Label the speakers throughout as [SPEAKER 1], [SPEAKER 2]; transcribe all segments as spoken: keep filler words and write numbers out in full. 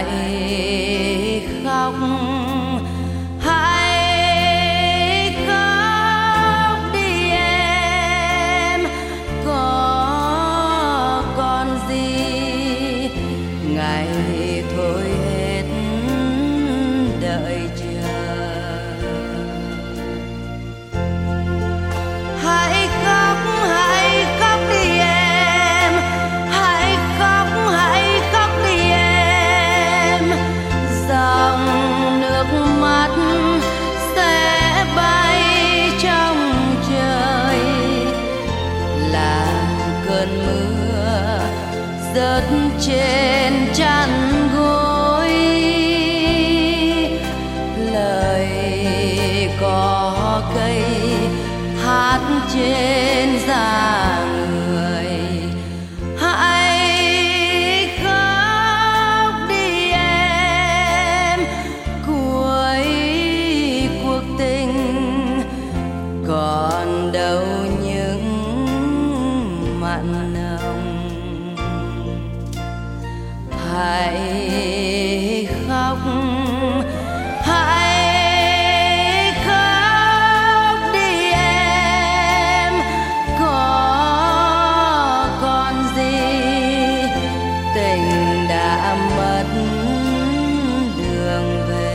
[SPEAKER 1] hãy khóc, hãy khóc đi em, có còn gì ngày thôi hết đợi chờ. Hãy khóc, hãy khóc đi em, hãy khóc, hãy khóc đi em, dòng nước mắt sẽ bay trong trời, là cơn mưa rớt trên chăn gối. Lời có cây hát trên da người, hãy khóc đi em, cuối cuộc tình còn đâu những mặn nồng. Hãy khóc, hãy khóc đi em, có còn gì tình đã mất đường về.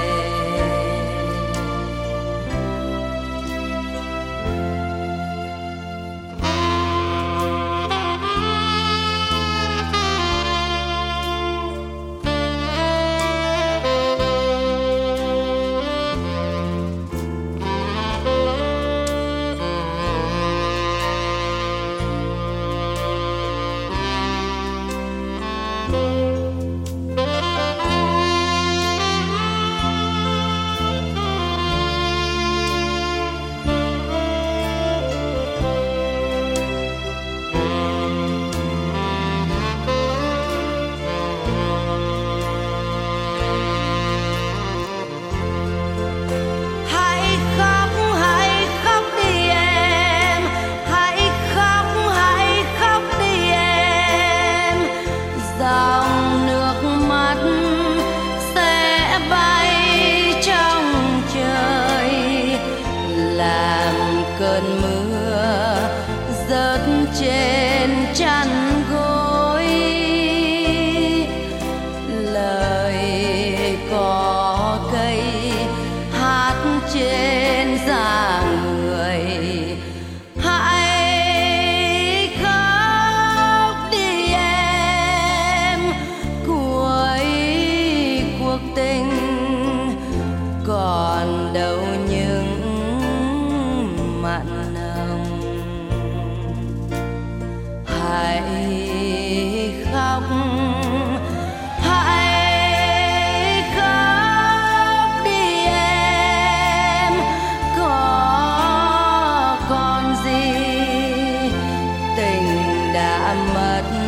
[SPEAKER 1] Dòng nước mắt sẽ bay trong trời, làm cơn mưa rớt trên chăn gối. Lời có cây hát trên da người, hãy khóc đi em, cuối cuộc tình còn đâu những mặn nồng. Hãy khóc, hãy khóc đi em, có còn gì tình đã mất